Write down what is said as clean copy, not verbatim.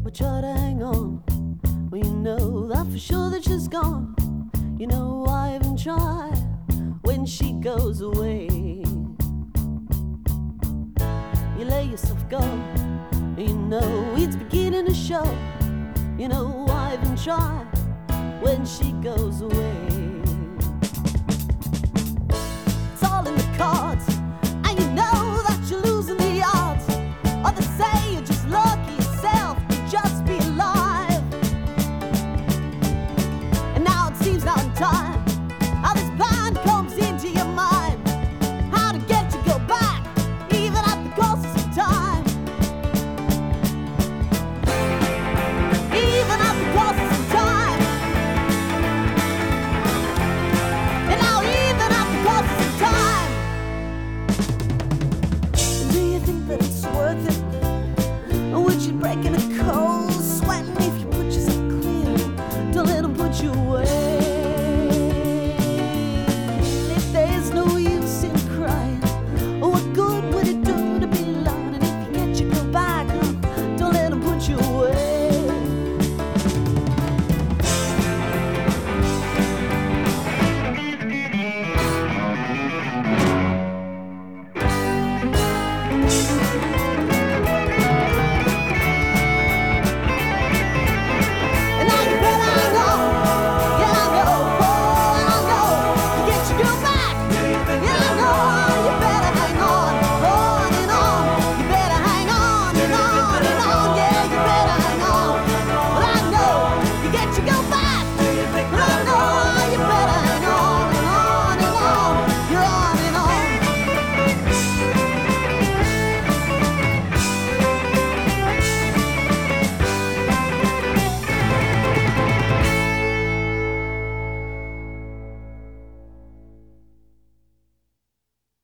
We try to hang on. Well, you know that for sure that she's gone. You know I even try when she goes away. You let yourself go. You know it's beginning to show. You know I even try when she goes away. It's all in the cards, and you know that you're losing the odds. Or they say you're just lucky yourself to just be alive. And now it seems now in time how this plan comes into your mind, how to get to go back even at the cost of some time. Even at the cost of some time. And now even at the cost of some time. And do you think that it's worth it? Or would you break in a